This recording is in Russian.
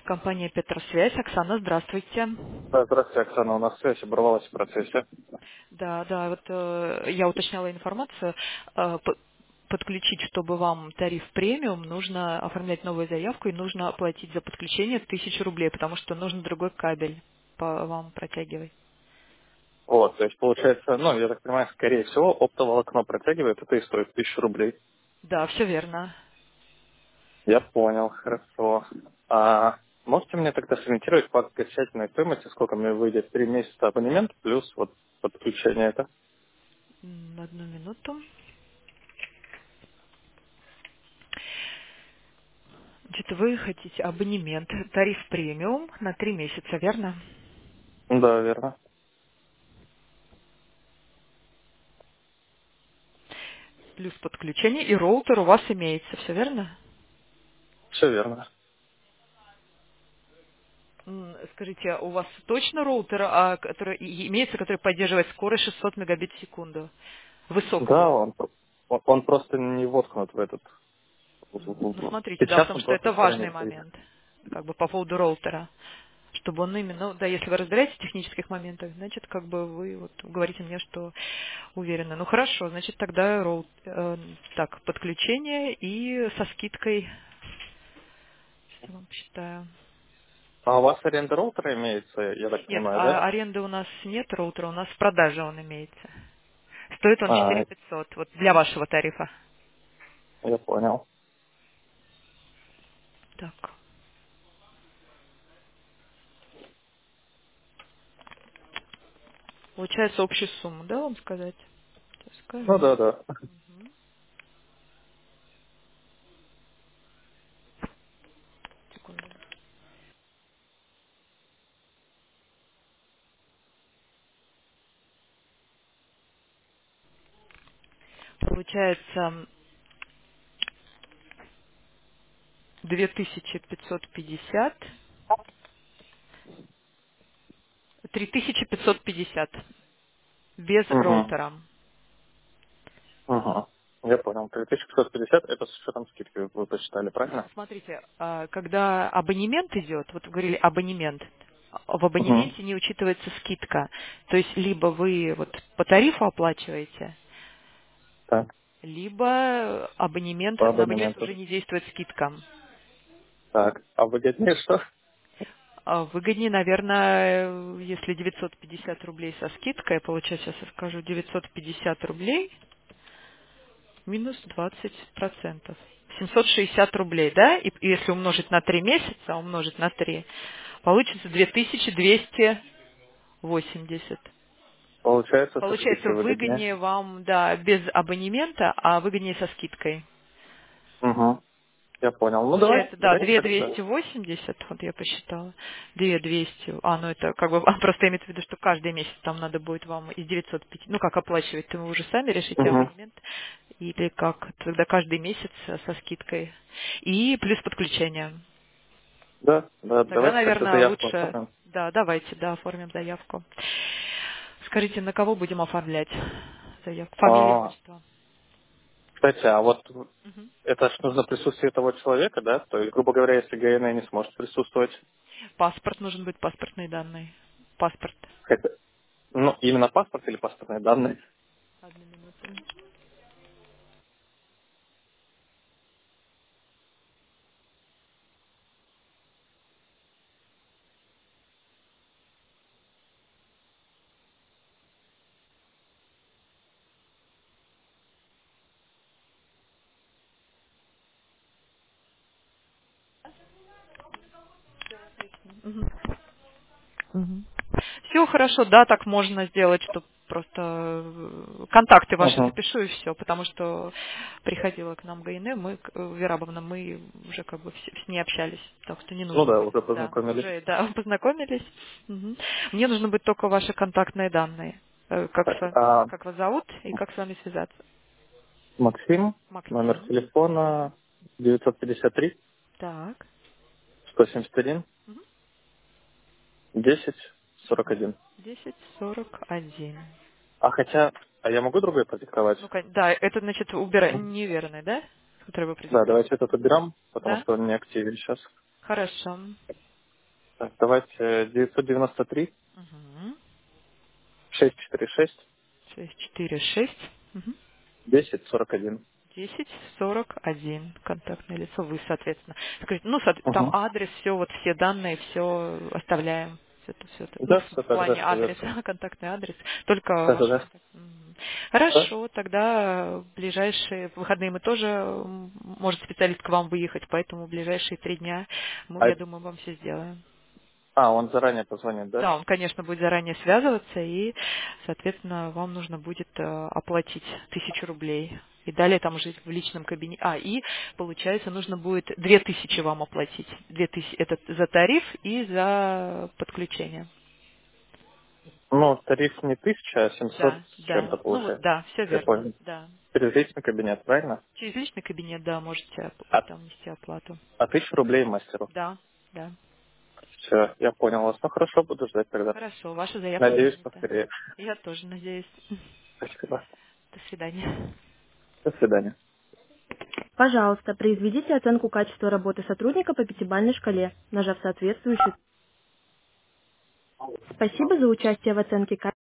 Компания Петросвязь. Оксана, здравствуйте. Да, здравствуйте, Оксана. У нас связь оборвалась в процессе. Да, да, вот я уточняла информацию. Подключить, чтобы вам тариф премиум, нужно оформлять новую заявку и нужно оплатить за подключение 1000 рублей, потому что нужен другой кабель по вам протягивать. Вот, то есть получается, ну, я так понимаю, скорее всего, оптоволокно протягивает, это и стоит 1000 рублей. Да, все верно. Я понял, хорошо. А можете мне тогда сориентировать по окончательной стоимости, сколько мне выйдет 3 месяца абонемент плюс вот подключение это? Одну минуту. Значит, вы хотите абонемент, тариф премиум на 3 месяца, верно? Да, верно. Плюс подключение и роутер у вас имеется, все верно? Все верно. Скажите, а у вас точно роутер, который имеется, который поддерживает скорость 600 мегабит в секунду? Да, Высокую. он просто не воткнут в этот. Ну, смотрите, да, Сейчас потому он что просто это в стороне важный стоит. момент, как бы по поводу роутера. Чтобы он именно, ну, да, если вы разбираетесь в технических моментах, значит, как бы вы вот говорите мне, что уверены. Ну, хорошо, значит, тогда так, подключение и со скидкой, сейчас я вам посчитаю. А у вас аренда роутера имеется, я так Нет, понимаю, да? аренды у нас нет роутера, у нас в продаже он имеется. Стоит он А, 4500, вот для вашего тарифа. я понял. Так, получается общую сумму, да, вам сказать? Сейчас Ну скажу. да, да. Секунду. Получается 2550, 3550 без Угу. роутера. Угу. Я понял. 3550 это с учетом скидки вы посчитали, правильно? Смотрите, когда абонемент идет, вот вы говорили абонемент, в Угу. абонементе не учитывается скидка. То есть либо вы вот по тарифу оплачиваете, Так, либо по на абонемент абонементу. уже не действует скидка. Так, а выгоднее что? Выгоднее, наверное, если 950 рублей со скидкой, получается, сейчас я скажу, 950 рублей минус 20%. 760 рублей, да? И если умножить на 3 месяца, умножить на 3, получится 2280. Получается со Получается, скидкой выгоднее. выгоднее вам, да, без абонемента, а выгоднее со скидкой. Угу. Я понял. Ну Получается, да, давайте две так, да. двести восемьдесят, вот я посчитала, 200, ну это как бы просто имеется в виду, что каждый месяц там надо будет вам из 905, ну как оплачивать, то вы уже сами решите Угу. абонемент, или как, тогда каждый месяц со скидкой, и плюс подключение. Да, да, Тогда, давайте тогда наверное, заявку лучше, оформим. да, давайте, да, оформим заявку. Скажите, на кого будем оформлять заявку? Фамилия, А, отчество? кстати, а вот Мгм. это ж нужно присутствие того человека, да? То есть, грубо говоря, если ГН не сможет присутствовать, Паспорт, нужен быть паспортные данные. Паспорт. хотя, ну, именно паспорт или паспортные данные? Одну минуту. Все хорошо, да, так можно сделать, что просто контакты ваши Угу. запишу и все, потому что приходила к нам ГНМ, Верабовна, мы уже как бы с ней общались, так что не Ну нужно да, будет, уже да, познакомились. уже, да, познакомились. Мгм. Мне нужны будут только ваши контактные данные, как с Так, вами, а как вас зовут и как с вами связаться. Максим, номер Максим, телефона 953 так, 171 Мгм. 10 41. 1041. А хотя, а я могу другой продиктовать? Ну, да, это значит неверный, да, который вы Да, продиктовали? давайте этот уберем, потому Да? что он не активен сейчас. Хорошо. Так, давайте 993 Угу. 646 646. Угу. 1041. 1041 контактное лицо, вы, соответственно. Скажите, ну, там Угу. адрес, все, вот все данные, все оставляем. Все это. Ну, Да, все в тогда плане остается. адреса, контактный адрес, только Да, да, ваш да. контакт. Мгм. Да? Хорошо, тогда в ближайшие выходные мы тоже, может специалист к вам выехать, поэтому в ближайшие 3 дня мы, А, я думаю, вам все сделаем. он заранее позвонит, да? Да, он, конечно, будет заранее связываться, и, соответственно, вам нужно будет оплатить 1000 рублей. И далее там уже в личном кабинете. И, получается, нужно будет 2000 вам оплатить. 2000 это за тариф и за подключение. Ну, тариф не 1000, а 700 Да, с да. чем-то Ну вот, получается. да, все Я верно. понял. Да. Через личный кабинет, правильно? Через личный кабинет, да, можете А, там внести оплату. 1000 рублей мастеру. Да, да. Все, я понял вас. Ну хорошо, буду ждать тогда. Хорошо, ваша заявка Надеюсь, принята. поскорее. Я тоже надеюсь. Спасибо. До свидания. До свидания. Пожалуйста, произведите оценку качества работы сотрудника по пятибалльной шкале, нажав соответствующую. Спасибо за участие в оценке качества.